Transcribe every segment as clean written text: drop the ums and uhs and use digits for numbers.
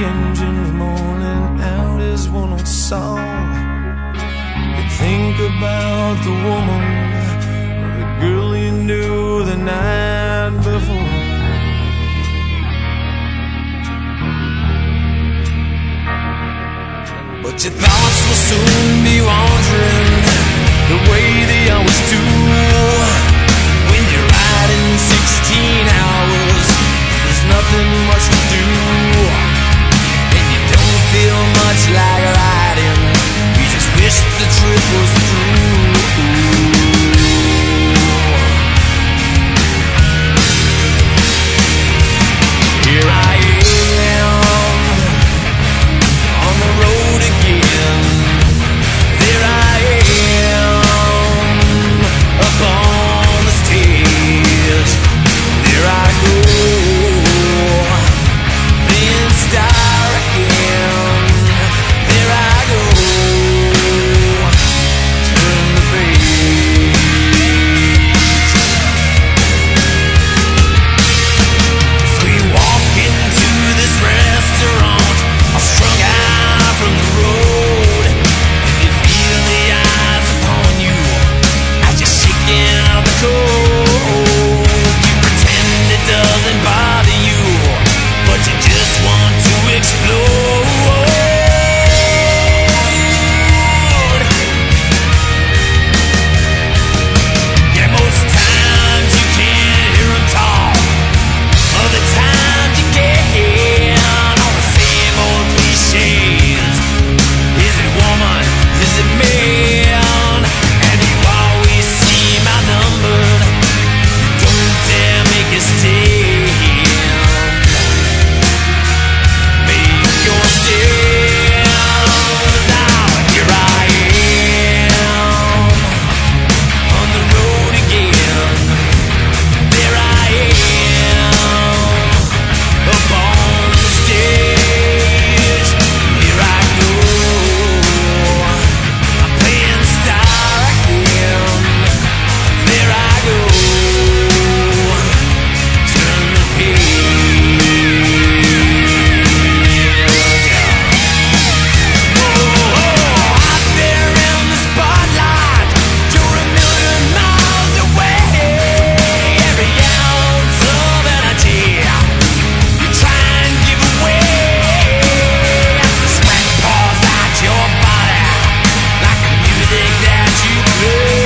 engine's moaning out his one old song. You think about the woman or the girl you knew the night before. But your thoughts will soon be wandering the way they always do. When you're riding 16 hours, there's nothing much to do, and you don't feel much like riding. You just wish the trip was through. Here I am on the road again. There I am up on the stage. There I go, being star again. There I go, turn the page. As we walk into this restaurant, all strung out from the road, and you feel the eyes upon you as you're shaking out the cold. You pretend it doesn't bother you, but you just want to explode. Yeah, most times you can't hear 'em talk. Other times you can. All the same old cliches. Is it woman? Is it man? And you always seem outnumbered. Don't dare make a stand. Make your stand. Now here I am on the road again. There I am up on the stage. Here I go, I'm playing star again. There I go, turn the page. Out there in the spotlight, you're a million miles away. Every ounce of energy you try and give away, as the sweat pours out your body like the music that you play.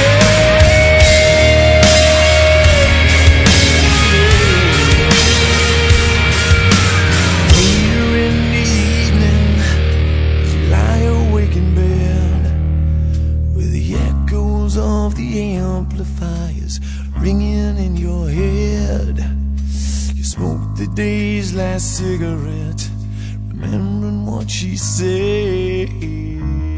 Later in the evening, you lie awake in bed with the echoes of the amplifiers ringing in your head. You smoke the day's last cigarette, remembering what she said.